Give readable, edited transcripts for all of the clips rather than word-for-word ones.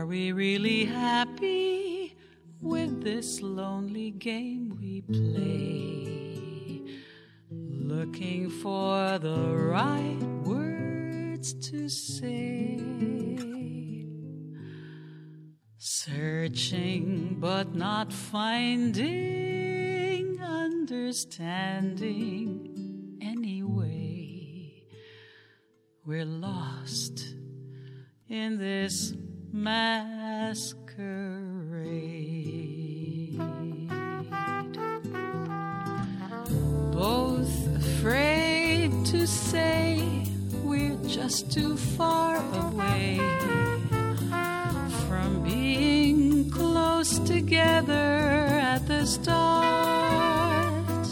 Are we really happy with this lonely game we play? Looking for the right words to say. Searching but not finding understanding anyway. We're lost in this masquerade. Both afraid to say we're just too far away from being close together at the start.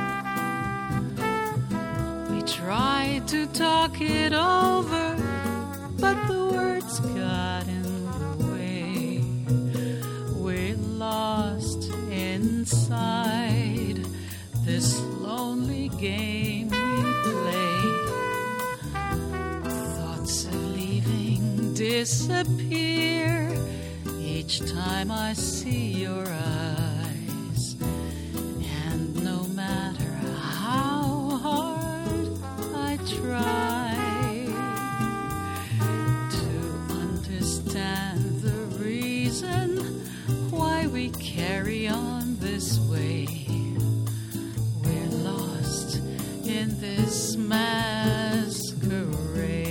We tried to talk it over, but the words got in the way. We're lost inside this lonely game we play. Thoughts of leaving disappear each time I see your eyes. And no matter how hard I try to understand the reason why we carry on this way, we're lost in this masquerade.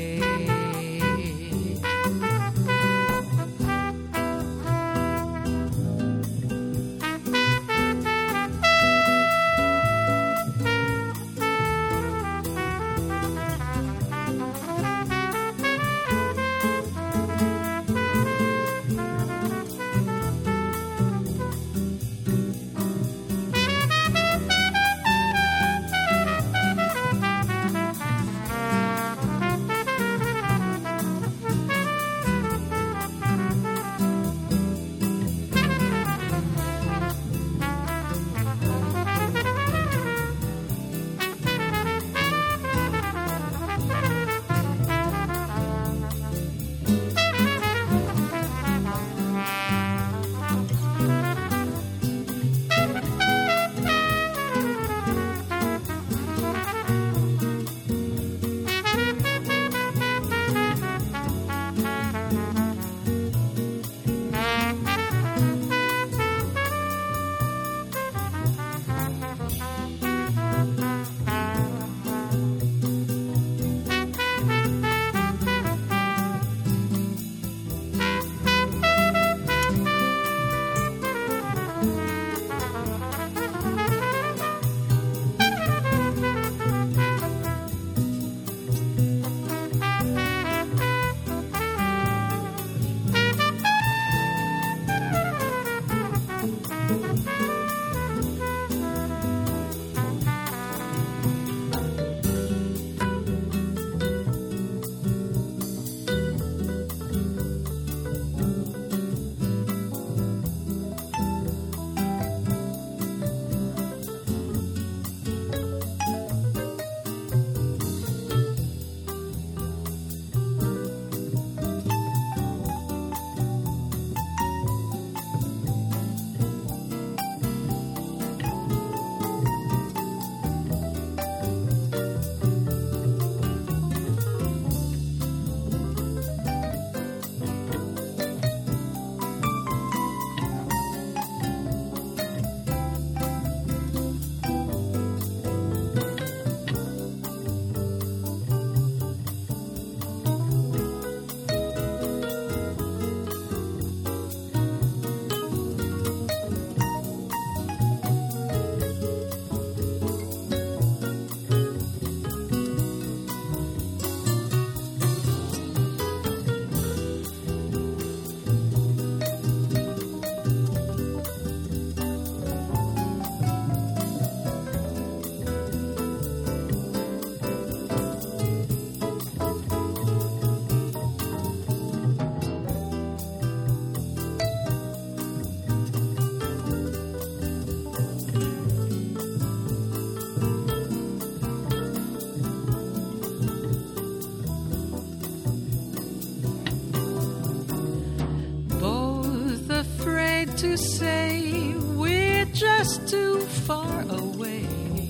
to say we're just too far away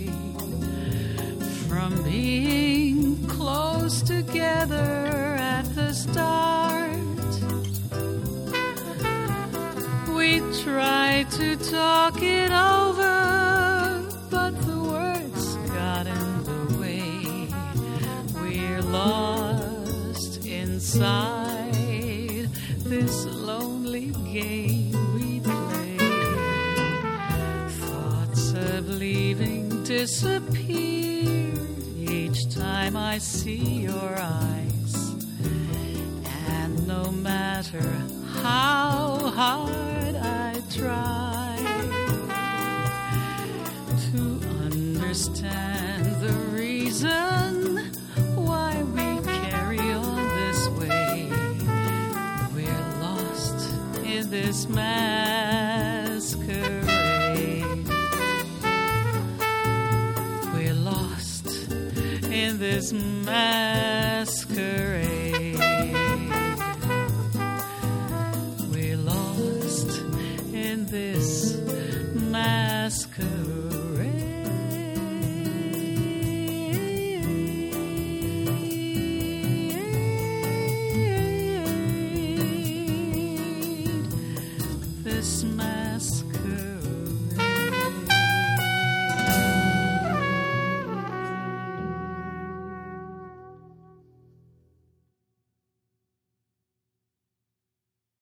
from being close together at the start. We tried to talk it over, but the words got in the way. We're lost inside this lonely game we play. Thoughts of leaving disappear each time I see your eyes. And no matter how hard I try to understand the reason why we carry on this way, we're lost in this masquerade. We're lost in this masquerade.